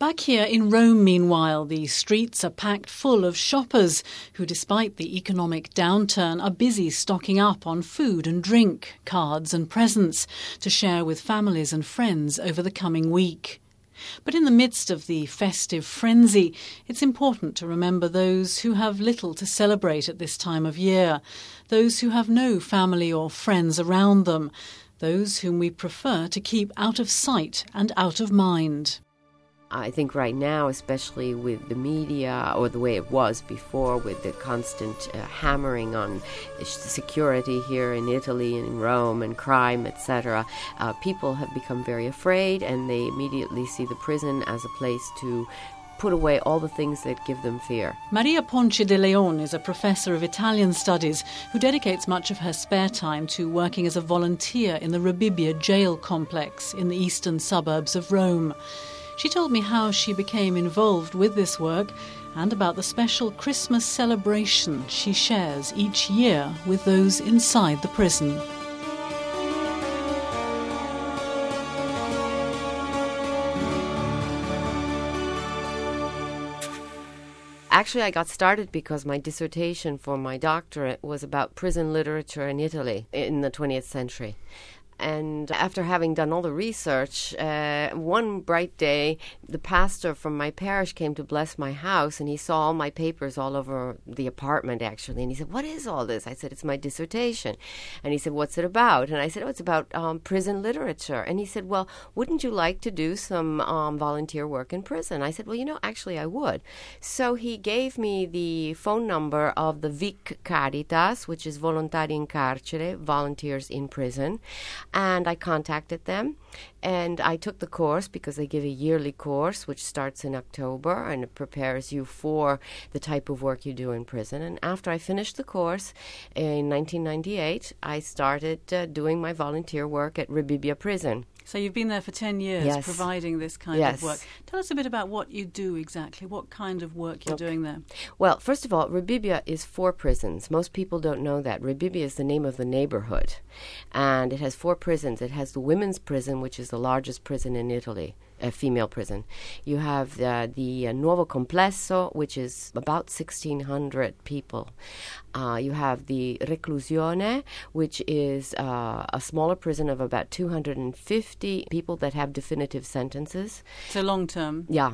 Back here in Rome, meanwhile, the streets are packed full of shoppers who, despite the economic downturn, are busy stocking up on food and drink, cards and presents to share with families and friends over the coming week. But in the midst of the festive frenzy, it's important to remember those who have little to celebrate at this time of year, those who have no family or friends around them, those whom we prefer to keep out of sight and out of mind. I think right now, especially with the media, or the way it was before, with the constant hammering on security here in Italy and in Rome and crime, etc., people have become very afraid, and they immediately see the prison as a place to put away all the things that give them fear. Maria Ponce de Leon is a professor of Italian studies who dedicates much of her spare time to working as a volunteer in the Rebibbia jail complex in the eastern suburbs of Rome. She told me how she became involved with this work and about the special Christmas celebration she shares each year with those inside the prison. Actually, I got started because my dissertation for my doctorate was about prison literature in Italy in the 20th century. And after having done all the research, one bright day, the pastor from my parish came to bless my house, and he saw all my papers all over the apartment, actually. And he said, "What is all this?" I said, "It's my dissertation." And he said, "What's it about?" And I said, "Oh, it's about prison literature." And he said, "Well, wouldn't you like to do some volunteer work in prison?" I said, "Well, actually I would." So he gave me the phone number of the VIC Caritas, which is Volontari in Carcere, volunteers in prison. And I contacted them, and I took the course because they give a yearly course which starts in October, and it prepares you for the type of work you do in prison. And after I finished the course in 1998, I started doing my volunteer work at Rebibbia Prison. So you've been there for 10 years, yes, providing this kind of work. Tell us a bit about what you do exactly, what kind of work you're doing there. Well, first of all, Rebibbia is 4 prisons. Most people don't know that. Rebibbia is the name of the neighborhood, and it has 4 prisons. It has the women's prison, which is the largest prison in Italy, a female prison. You have the Nuovo Complesso, which is about 1,600 people. You have the Reclusione, which is a smaller prison of about 250 people that have definitive sentences. So long term. Yeah.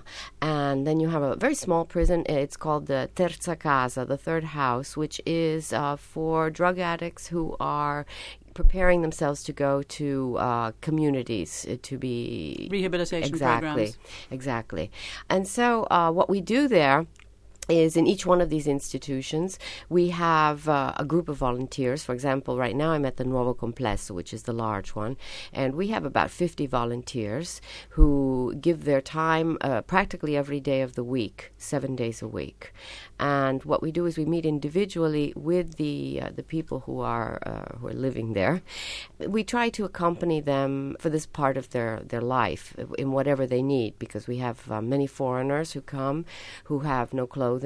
And then you have a very small prison. It's called the Terza Casa, the third house, which is for drug addicts who are preparing themselves to go to communities to be... Rehabilitation programs. Exactly. And so what we do there is in each one of these institutions, we have a group of volunteers. For example, right now I'm at the Nuovo Complesso, which is the large one, and we have about 50 volunteers who give their time practically every day of the week, 7 days a week. And what we do is we meet individually with the people who are living there. We try to accompany them for this part of their life in whatever they need, because we have many foreigners who come who have no clothing,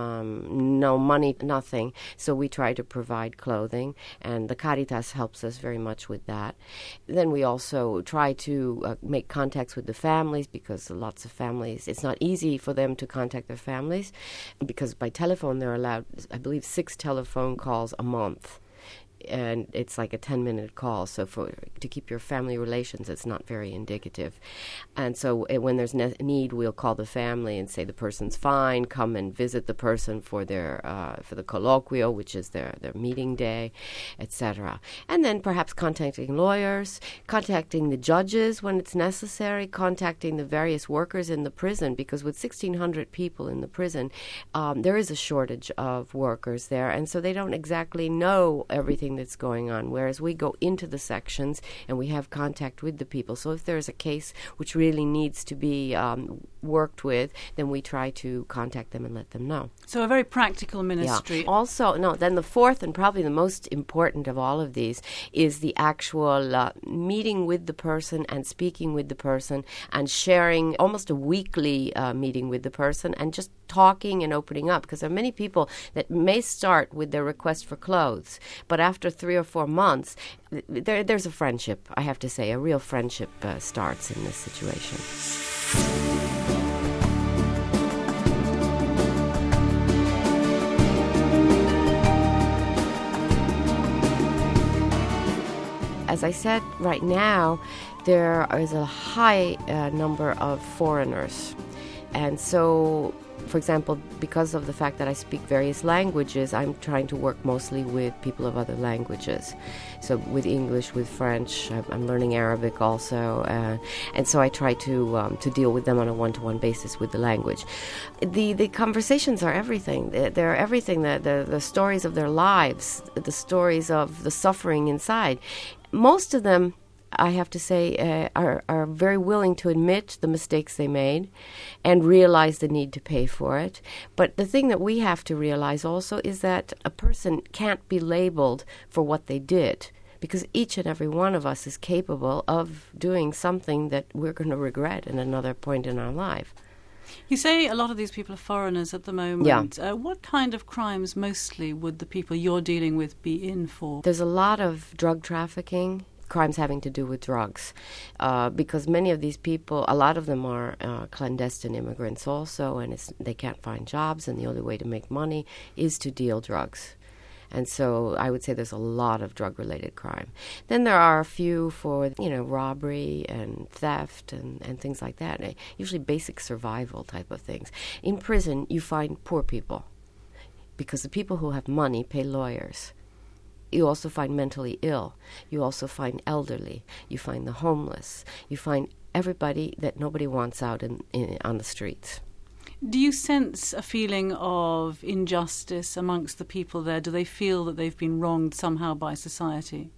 no money, nothing. So we try to provide clothing, and the Caritas helps us very much with that. Then we also try to make contacts with the families, because lots of families, it's not easy for them to contact their families, because by telephone they're allowed, I believe, 6 telephone calls a month. And it's like a 10-minute call, so to keep your family relations, it's not very indicative. And so when there's need, we'll call the family and say the person's fine, come and visit the person for their for the colloquio, which is their meeting day, etc. And then perhaps contacting lawyers, contacting the judges when it's necessary, contacting the various workers in the prison, because with 1,600 people in the prison, there is a shortage of workers there, and so they don't exactly know everything that's going on, whereas we go into the sections and we have contact with the people. So if there's a case which really needs to be worked with, then we try to contact them and let them know. So a very practical ministry. Yeah. Also, then the fourth and probably the most important of all of these is the actual meeting with the person and speaking with the person and sharing, almost a weekly meeting with the person, and just talking and opening up, because there are many people that may start with their request for clothes, but after 3 or 4 months, there's a friendship, I have to say, a real friendship starts in this situation. as I said, right now there is a high number of foreigners. And so, for example, because of the fact that I speak various languages, I'm trying to work mostly with people of other languages. So with English, with French, I'm learning Arabic also. And so I try to deal with them on a one-to-one basis with the language. The conversations are everything. They're everything, the stories of their lives, the stories of the suffering inside. Most of them, I have to say, are very willing to admit the mistakes they made and realize the need to pay for it. But the thing that we have to realize also is that a person can't be labeled for what they did, because each and every one of us is capable of doing something that we're going to regret at another point in our life. You say a lot of these people are foreigners at the moment. Yeah. What kind of crimes mostly would the people you're dealing with be in for? There's a lot of drug trafficking, crimes having to do with drugs, because many of these people, a lot of them are clandestine immigrants also, and they can't find jobs, and the only way to make money is to deal drugs. And so I would say there's a lot of drug-related crime. Then there are a few for, robbery and theft and things like that, usually basic survival type of things. In prison, you find poor people, because the people who have money pay lawyers. You also find mentally ill. You also find elderly. You find the homeless. You find everybody that nobody wants out on the streets. Do you sense a feeling of injustice amongst the people there? Do they feel that they've been wronged somehow by society?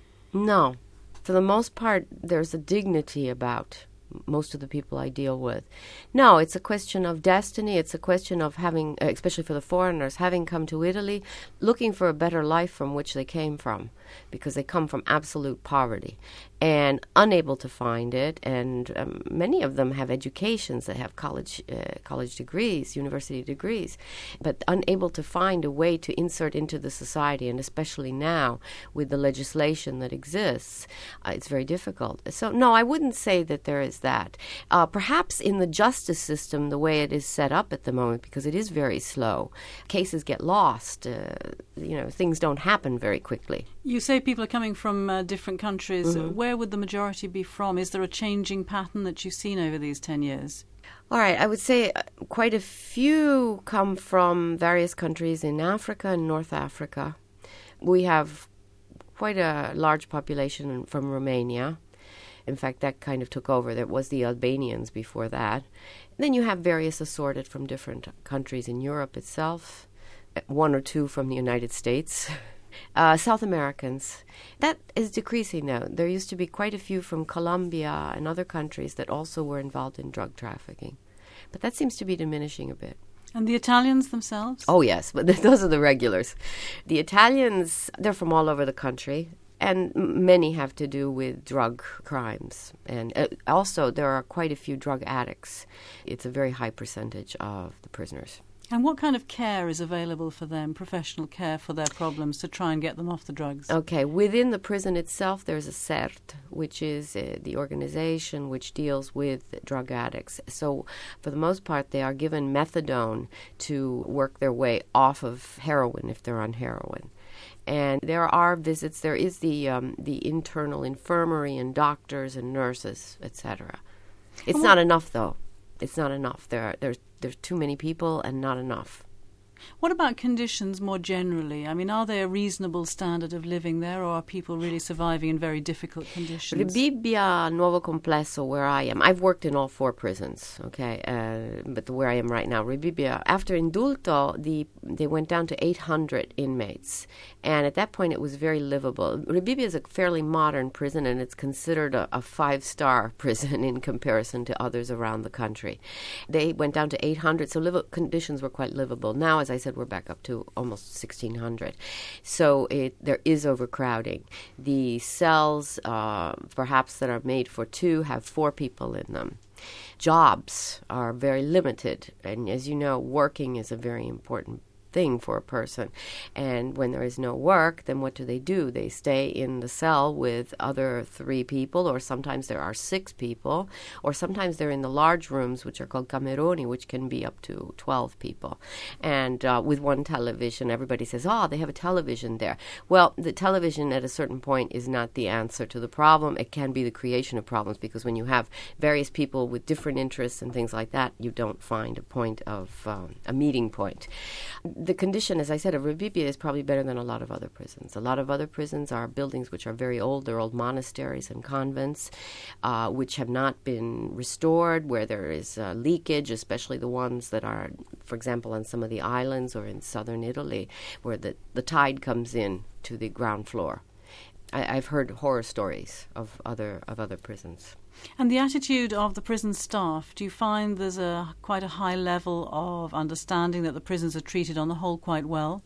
No. For the most part, there's a dignity about most of the people I deal with. No, it's a question of destiny. It's a question of having, especially for the foreigners, having come to Italy, looking for a better life from which they came from, because they come from absolute poverty and unable to find it. And many of them have educations. They have college degrees, university degrees, but unable to find a way to insert into the society. And especially now with the legislation that exists, it's very difficult. So no, I wouldn't say that there is that. Perhaps in the justice system, the way it is set up at the moment, because it is very slow, cases get lost. Things don't happen very quickly. You say people are coming from different countries. Mm-hmm. Where would the majority be from? Is there a changing pattern that you've seen over these 10 years? All right, I would say quite a few come from various countries in Africa and North Africa. We have quite a large population from Romania. In fact, that kind of took over. There was the Albanians before that. Then you have various assorted from different countries in Europe itself, one or two from the United States. South Americans. That is decreasing now. There used to be quite a few from Colombia and other countries that also were involved in drug trafficking. But that seems to be diminishing a bit. And the Italians themselves? Oh, yes, but those are the regulars. The Italians, they're from all over the country, and many have to do with drug crimes. And also, there are quite a few drug addicts. It's a very high percentage of the prisoners. And what kind of care is available for them, professional care for their problems, to try and get them off the drugs? Okay, within the prison itself, there's a CERT, which is the organization which deals with drug addicts. So for the most part, they are given methadone to work their way off of heroin if they're on heroin. And there are visits. There is the internal infirmary and doctors and nurses, etc. It's not enough, though. It's not enough. There's too many people and not enough. What about conditions more generally? I mean, are they a reasonable standard of living there, or are people really surviving in very difficult conditions? Rebibbia, Nuovo Complesso, where I am, I've worked in all 4 prisons, okay, but where I am right now, Rebibbia, after Indulto, they went down to 800 inmates, and at that point it was very livable. Rebibbia is a fairly modern prison, and it's considered a 5-star prison in comparison to others around the country. They went down to 800, so conditions were quite livable. Now, as I said, we're back up to almost 1,600. So there is overcrowding. The cells, perhaps that are made for 2, have 4 people in them. Jobs are very limited. And as you know, working is a very important thing for a person. And when there is no work, then what do? They stay in the cell with other 3 people, or sometimes there are 6 people, or sometimes they're in the large rooms, which are called cameroni, which can be up to 12 people. And with one television, everybody says, they have a television there. Well, the television at a certain point is not the answer to the problem. It can be the creation of problems, because when you have various people with different interests and things like that, you don't find a point of a meeting point. The condition, as I said, of Rebibbia is probably better than a lot of other prisons. A lot of other prisons are buildings which are very old. They're old monasteries and convents, which have not been restored, where there is leakage, especially the ones that are, for example, on some of the islands or in southern Italy, where the tide comes in to the ground floor. I've heard horror stories of other prisons. And the attitude of the prison staff, do you find there's quite a high level of understanding that the prisons are treated on the whole quite well?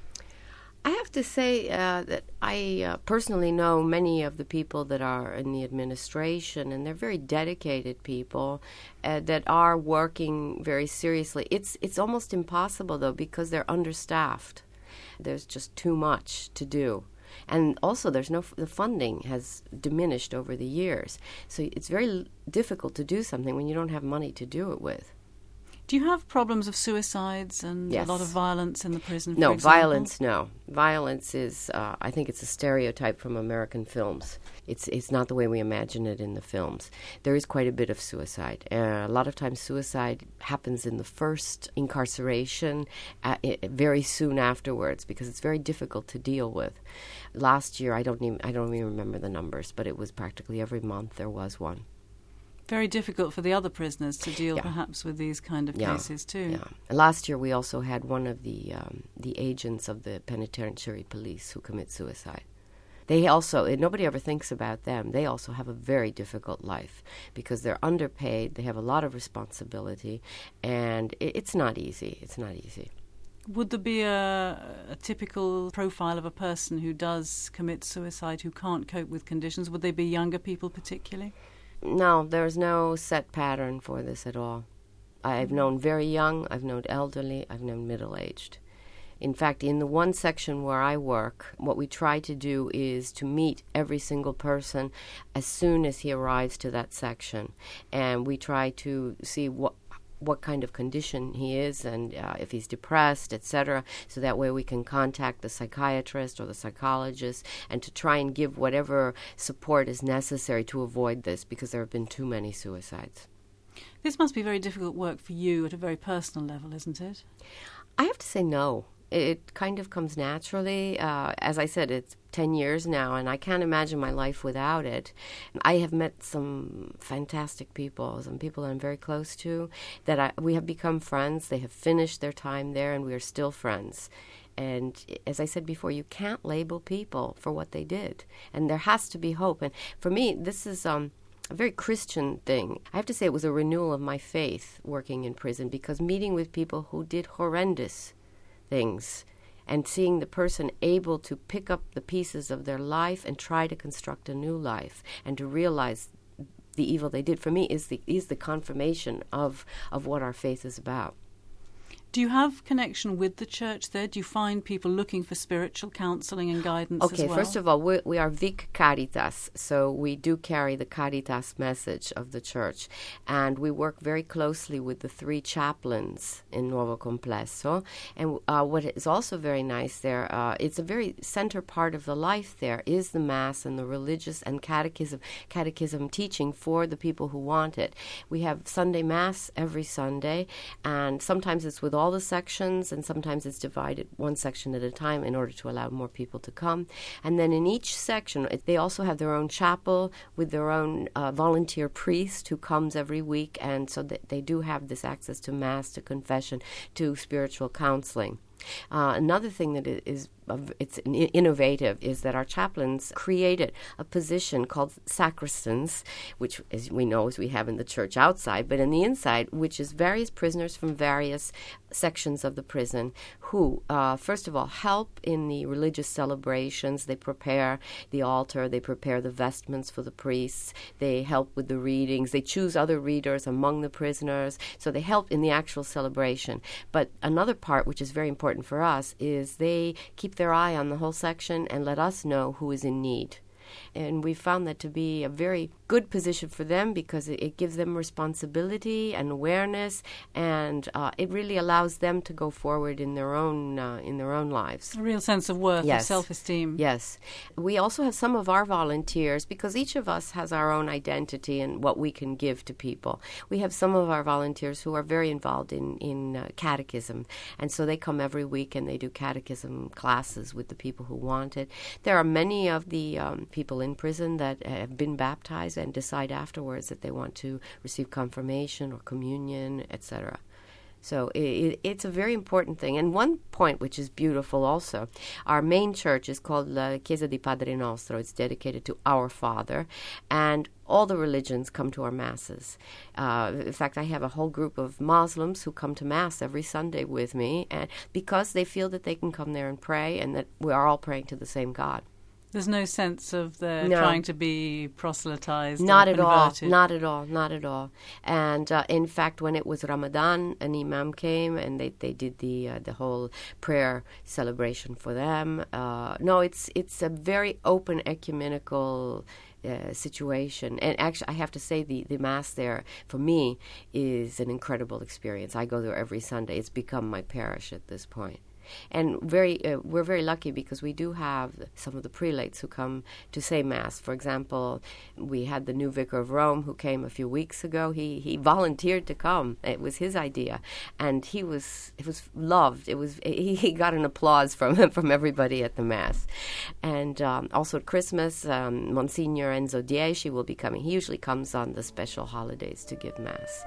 I have to say that I personally know many of the people that are in the administration, and they're very dedicated people that are working very seriously. It's almost impossible, though, because they're understaffed. There's just too much to do. And also the funding has diminished over the years. So it's very difficult to do something when you don't have money to do it with. Do you have problems of suicides and Yes. a lot of violence in the prison, No, for example? violence, no. Violence is, I think it's a stereotype from American films. It's not the way we imagine it in the films. There is quite a bit of suicide. A lot of times suicide happens in the first incarceration, very soon afterwards, because it's very difficult to deal with. Last year, I don't even remember the numbers, but it was practically every month there was one. Very difficult for the other prisoners to deal perhaps with these kind of cases too. Yeah. Last year we also had one of the agents of the penitentiary police who commit suicide. They also, nobody ever thinks about them. They also have a very difficult life because they're underpaid, they have a lot of responsibility, and it's not easy. It's not easy. Would there be a typical profile of a person who does commit suicide who can't cope with conditions? Would they be younger people particularly? No, there's no set pattern for this at all. I've known very young, I've known elderly, I've known middle-aged. In fact, in the one section where I work, what we try to do is to meet every single person as soon as he arrives to that section. And we try to see what kind of condition he is and if he's depressed, etc., so that way we can contact the psychiatrist or the psychologist and to try and give whatever support is necessary to avoid this, because there have been too many suicides. This must be very difficult work for you at a very personal level, isn't it? I have to say no. It kind of comes naturally. As I said, it's 10 years now, and I can't imagine my life without it. I have met some fantastic people, some people that I'm very close to, that we have become friends. They have finished their time there, and we are still friends. And as I said before, you can't label people for what they did, and there has to be hope. And for me, this is a very Christian thing. I have to say it was a renewal of my faith working in prison, because meeting with people who did horrendous things and seeing the person able to pick up the pieces of their life and try to construct a new life and to realize the evil they did, for me, is the confirmation of what our faith is about. Do you have connection with the church there? Do you find people looking for spiritual counselling and guidance as well? Okay, first of all, we are Vic Caritas, so we do carry the Caritas message of the church. And we work very closely with the 3 chaplains in Nuovo Complesso. And what is also very nice there, it's a very center part of the life there, is the Mass and the religious and catechism teaching for the people who want it. We have Sunday Mass every Sunday, and sometimes it's with all the sections, and sometimes it's divided one section at a time in order to allow more people to come. And then in each section, they also have their own chapel with their own volunteer priest who comes every week, and so that they do have this access to Mass, to confession, to spiritual counseling. Another thing that it's innovative is that our chaplains created a position called sacristans, which, as we know, as we have in the church outside, but in the inside, which is various prisoners from various sections of the prison who, first of all, help in the religious celebrations. They prepare the altar, they prepare the vestments for the priests, they help with the readings, they choose other readers among the prisoners, so they help in the actual celebration. But another part, which is very important, important for us is they keep their eye on the whole section and let us know who is in need. And we found that to be a very good position for them because it gives them responsibility and awareness, and it really allows them to go forward in their own lives. A real sense of worth, yes. of self-esteem. Yes. We also have some of our volunteers, because each of us has our own identity and what we can give to people. We have some of our volunteers who are very involved in catechism, and so they come every week and they do catechism classes with the people who want it. There are many of the people in prison that have been baptized and decide afterwards that they want to receive confirmation or communion, etc. So it's a very important thing. And one point which is beautiful also, our main church is called La Chiesa di Padre Nostro. It's dedicated to Our Father, and all the religions come to our masses. In fact, I have a whole group of Muslims who come to Mass every Sunday with me, and because they feel that they can come there and pray and that we are all praying to the same God. There's no sense of trying to be proselytized. Not and at all. converted. Not at all. Not at all. And in fact, when it was Ramadan, an imam came and they did the whole prayer celebration for them. No, it's a very open ecumenical situation. And actually, I have to say the Mass there, for me, is an incredible experience. I go there every Sunday. It's become my parish at this point. And we're very lucky because we do have some of the prelates who come to say Mass. For example, we had the new vicar of Rome who came a few weeks ago. He volunteered to come. It was his idea, and it was loved. He got an applause from everybody at the Mass. And also at Christmas, Monsignor Enzo Dieci will be coming. He usually comes on the special holidays to give Mass.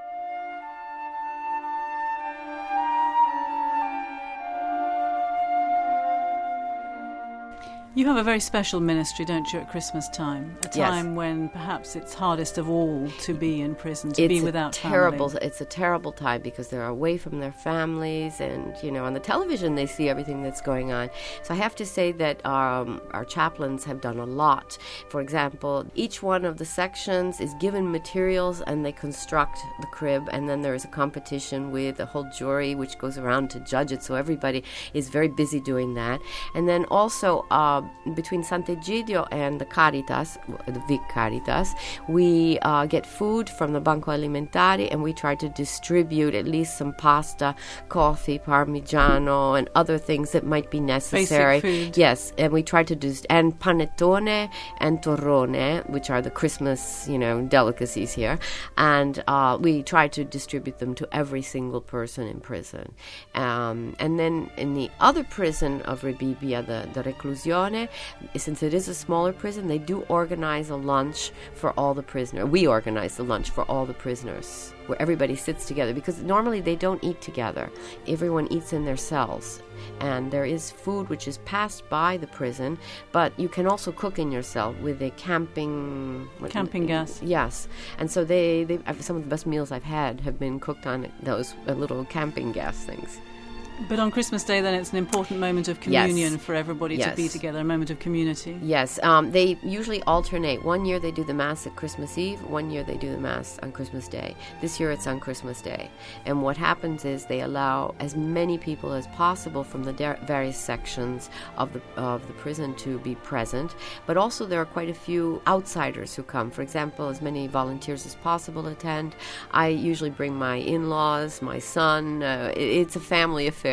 You have a very special ministry, don't you, at Christmas time? A time Yes. when perhaps it's hardest of all to be in prison, to be without family. It's a terrible time because they're away from their families, and on the television they see everything that's going on. So I have to say that our chaplains have done a lot. For example, each one of the sections is given materials and they construct the crib, and then there is a competition with a whole jury which goes around to judge it. So everybody is very busy doing that. And then also between Sant'Egidio and the Caritas, the Vic Caritas, we get food from the Banco Alimentare, and we try to distribute at least some pasta, coffee, parmigiano, and other things that might be necessary. Basic food. Yes, and we try to do, and panettone and torrone, which are the Christmas, delicacies here, and we try to distribute them to every single person in prison. And then in the other prison of Rebibbia, the Reclusione, since it is a smaller prison, they do organize a lunch for all the prisoners. We organize the lunch for all the prisoners, where everybody sits together, because normally they don't eat together. Everyone eats in their cells. And there is food which is passed by the prison, but you can also cook in your cell with a camping gas. Yes. And so they some of the best meals I've had have been cooked on those little camping gas things. But on Christmas Day, then, it's an important moment of communion Yes. for everybody Yes. to be together, a moment of community. Yes, they usually alternate. One year they do the Mass at Christmas Eve, one year they do the Mass on Christmas Day. This year it's on Christmas Day. And what happens is they allow as many people as possible from the various sections of the prison to be present. But also there are quite a few outsiders who come. For example, as many volunteers as possible attend. I usually bring my in-laws, my son. It's a family affair.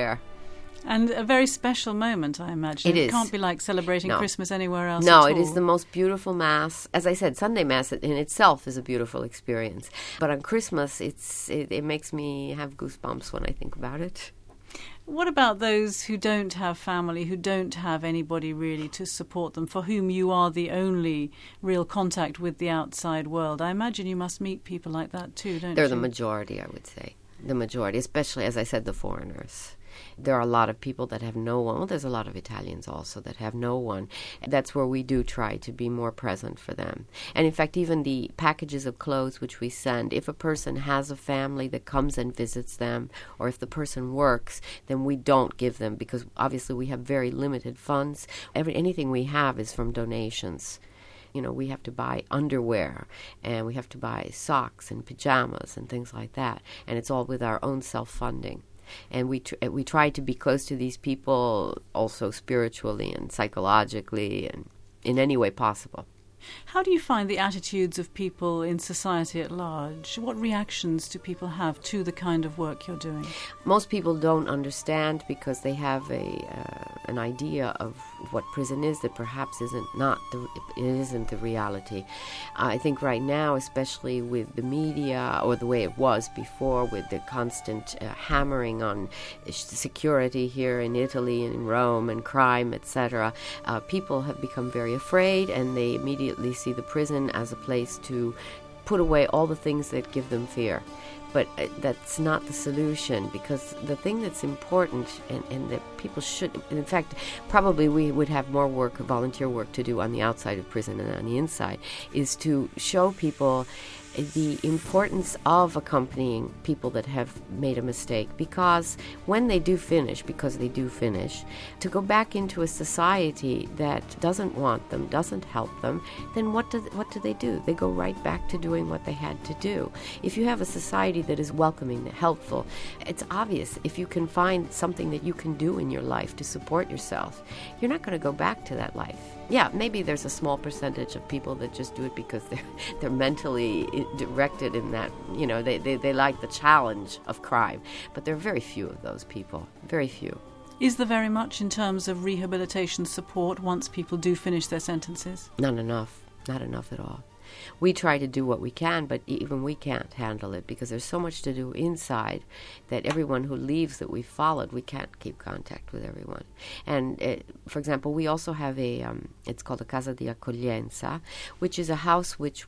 And a very special moment, I imagine. It is. Can't be like celebrating No. Christmas anywhere else No, at it is all. the most beautiful Mass. As I said, Sunday Mass in itself is a beautiful experience. But on Christmas, it makes me have goosebumps when I think about it. What about those who don't have family, who don't have anybody really to support them, for whom you are the only real contact with the outside world? I imagine you must meet people like that too, don't They're you? the majority, I would say. The majority, especially, as I said, the foreigners. There are a lot of people that have no one. Well, there's a lot of Italians also that have no one. That's where we do try to be more present for them. And in fact, even the packages of clothes which we send, if a person has a family that comes and visits them, or if the person works, then we don't give them, because obviously we have very limited funds. Anything we have is from donations. We have to buy underwear, and we have to buy socks and pajamas and things like that. And it's all with our own self-funding. And we try to be close to these people also spiritually and psychologically and in any way possible. How do you find the attitudes of people in society at large? What reactions do people have to the kind of work you're doing? Most people don't understand because they have an idea of what prison is that perhaps isn't the reality. I think right now, especially with the media, or the way it was before, with the constant hammering on security here in Italy and in Rome and crime, etc., people have become very afraid, and they immediately see the prison as a place to put away all the things that give them fear. But that's not the solution, because the thing that's important and that people should, and in fact, probably we would have more work, volunteer work to do on the outside of prison than on the inside, is to show people the importance of accompanying people that have made a mistake, because when they do finish, to go back into a society that doesn't want them, doesn't help them, then what do they do? They go right back to doing what they had to do. If you have a society that is welcoming, helpful, it's obvious if you can find something that you can do in your life to support yourself, you're not going to go back to that life. Yeah, maybe there's a small percentage of people that just do it because they're mentally directed in that, they like the challenge of crime. But there are very few of those people, very few. Is there very much in terms of rehabilitation support once people do finish their sentences? Not enough at all. We try to do what we can, but even we can't handle it because there's so much to do inside that everyone who leaves that we've followed, we can't keep contact with everyone. And, for example, we also have it's called a Casa di Accoglienza, which is a house which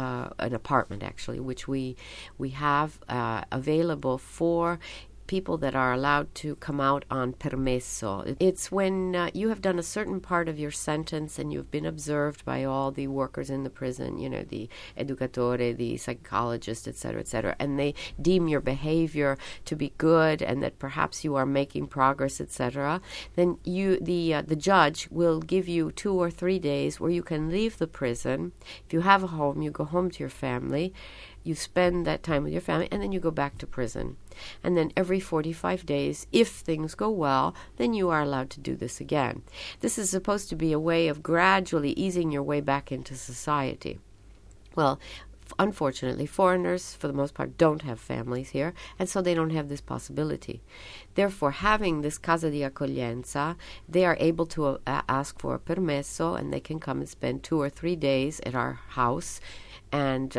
an apartment actually, which we have available for people that are allowed to come out on permesso. It's when you have done a certain part of your sentence and you've been observed by all the workers in the prison, the educatore, the psychologist, etc., and they deem your behavior to be good and that perhaps you are making progress, etc., then the judge will give you 2 or 3 days where you can leave the prison. If you have a home, you go home to your family. You spend that time with your family, and then you go back to prison. And then every 45 days, if things go well, then you are allowed to do this again. This is supposed to be a way of gradually easing your way back into society. Well, unfortunately, foreigners, for the most part, don't have families here, and so they don't have this possibility. Therefore, having this Casa di Accoglienza, they are able to ask for a permesso, and they can come and spend 2 or 3 days at our house and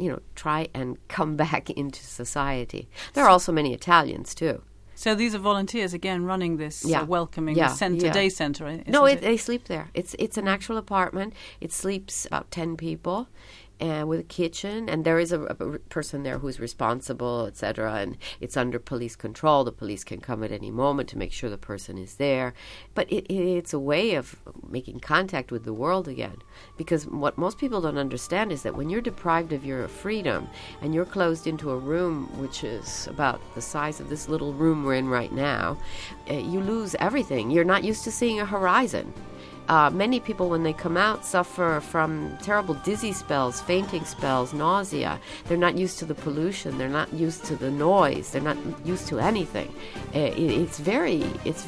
try and come back into society. There are also many Italians too. So these are volunteers again running this welcoming day center. No, they sleep there. It's an actual apartment. It sleeps about 10 people. With a kitchen, and there is a person there who's responsible, etc., and it's under police control. The police can come at any moment to make sure the person is there. But it's a way of making contact with the world again, because what most people don't understand is that when you're deprived of your freedom and you're closed into a room which is about the size of this little room we're in right now, you lose everything. You're not used to seeing a horizon. Many people, when they come out, suffer from terrible dizzy spells, fainting spells, nausea. They're not used to the pollution. They're not used to the noise. They're not used to anything. It's very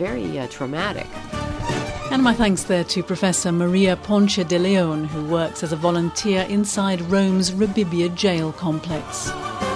traumatic. And my thanks there to Professor Maria Ponce de Leon, who works as a volunteer inside Rome's Rebibbia jail complex.